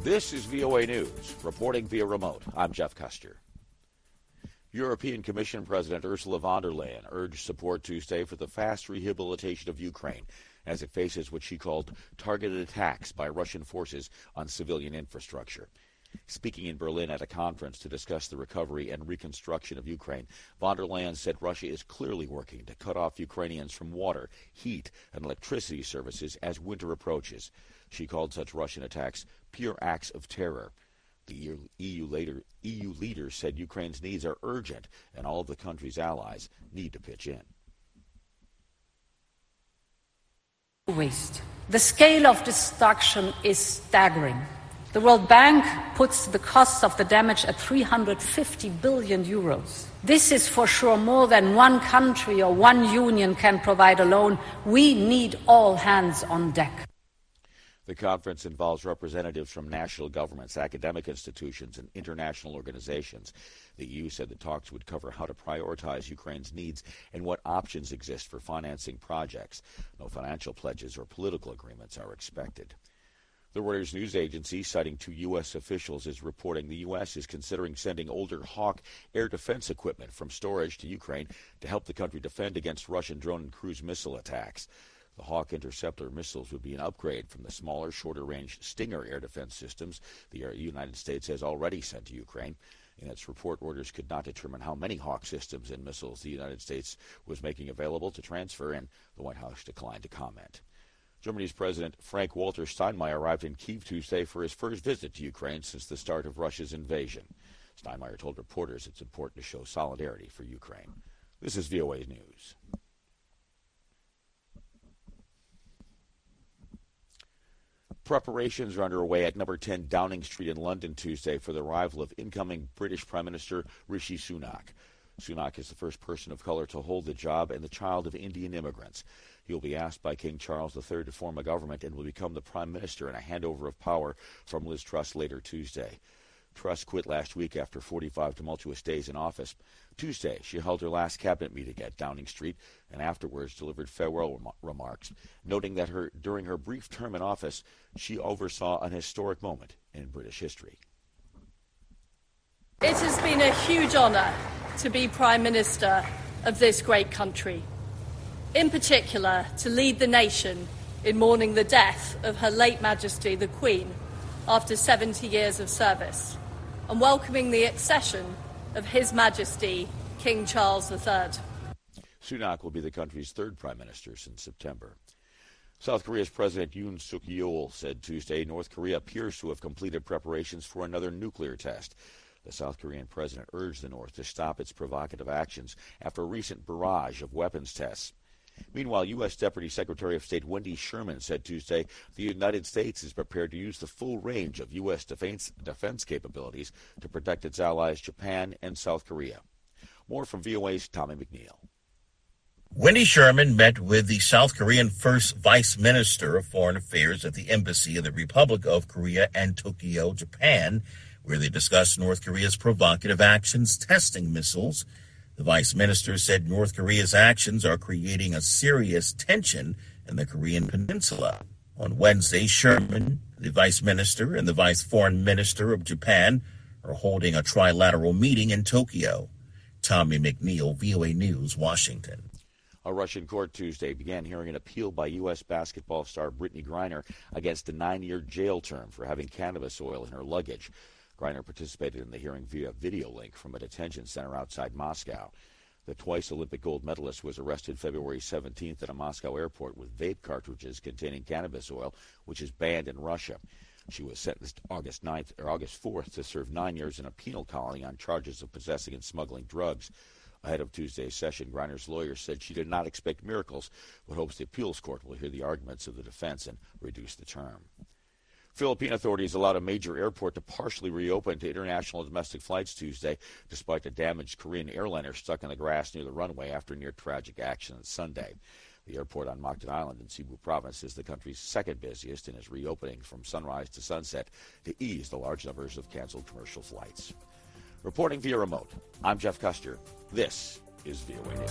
This is VOA News, reporting via remote. I'm Jeff Custer. European Commission President Ursula von der Leyen urged support Tuesday for the fast rehabilitation of Ukraine as it faces what she called targeted attacks by Russian forces on civilian infrastructure. Speaking in Berlin at a conference to discuss the recovery and reconstruction of Ukraine, von der Leyen said Russia is clearly working to cut off Ukrainians from water, heat, and electricity services as winter approaches. She called such Russian attacks pure acts of terror. The EU leaders said Ukraine's needs are urgent and all of the country's allies need to pitch in. Waste. The scale of destruction is staggering. The World Bank puts the costs of the damage at 350 billion euros. This is for sure more than one country or one union can provide alone. We need all hands on deck. The conference involves representatives from national governments, academic institutions, and international organizations. The EU said the talks would cover how to prioritize Ukraine's needs and what options exist for financing projects. No financial pledges or political agreements are expected. The Reuters news agency, citing two U.S. officials, is reporting the U.S. is considering sending older Hawk air defense equipment from storage to Ukraine to help the country defend against Russian drone and cruise missile attacks. The Hawk interceptor missiles would be an upgrade from the smaller, shorter-range Stinger air defense systems the United States has already sent to Ukraine. In its report, Reuters could not determine how many Hawk systems and missiles the United States was making available to transfer, and the White House declined to comment. Germany's President Frank-Walter Steinmeier arrived in Kyiv Tuesday for his first visit to Ukraine since the start of Russia's invasion. Steinmeier told reporters it's important to show solidarity for Ukraine. This is VOA News. Preparations are underway at number 10 Downing Street in London Tuesday for the arrival of incoming British Prime Minister Rishi Sunak. Sunak is the first person of color to hold the job and the child of Indian immigrants. He will be asked by King Charles III to form a government and will become the Prime Minister in a handover of power from Liz Truss later Tuesday. Truss quit last week after 45 tumultuous days in office. Tuesday, she held her last cabinet meeting at Downing Street and afterwards delivered farewell remarks, noting that during her brief term in office, she oversaw an historic moment in British history. It has been a huge honour to be Prime Minister of this great country. In particular, to lead the nation in mourning the death of Her late Majesty the Queen after 70 years of service, and welcoming the accession of His Majesty King Charles III. Sunak will be the country's third prime minister since September. South Korea's President Yoon Suk-yeol said Tuesday North Korea appears to have completed preparations for another nuclear test. The South Korean president urged the North to stop its provocative actions after a recent barrage of weapons tests. Meanwhile, U.S. Deputy Secretary of State Wendy Sherman said Tuesday the United States is prepared to use the full range of U.S. defense capabilities to protect its allies Japan and South Korea. More from VOA's Tommy McNeil. Wendy Sherman met with the South Korean First Vice Minister of Foreign Affairs at the Embassy of the Republic of Korea in Tokyo, Japan, where they discussed North Korea's provocative actions testing missiles. The vice minister said North Korea's actions are creating a serious tension in the Korean peninsula. On Wednesday, Sherman, the vice minister, and the vice foreign minister of Japan are holding a trilateral meeting in Tokyo. Tommy McNeil, VOA News, Washington. A Russian court Tuesday began hearing an appeal by U.S. basketball star Brittany Griner against a 9-year jail term for having cannabis oil in her luggage. Griner participated in the hearing via video link from a detention center outside Moscow. The twice Olympic gold medalist was arrested February 17th at a Moscow airport with vape cartridges containing cannabis oil, which is banned in Russia. She was sentenced August 4th to serve 9 years in a penal colony on charges of possessing and smuggling drugs. Ahead of Tuesday's session, Griner's lawyer said she did not expect miracles, but hopes the appeals court will hear the arguments of the defense and reduce the term. Philippine authorities allowed a major airport to partially reopen to international and domestic flights Tuesday, despite a damaged Korean airliner stuck in the grass near the runway after a near-tragic accident Sunday. The airport on Mactan Island in Cebu Province is the country's second busiest and is reopening from sunrise to sunset to ease the large numbers of canceled commercial flights. Reporting via remote, I'm Jeff Custer. This is VOA News.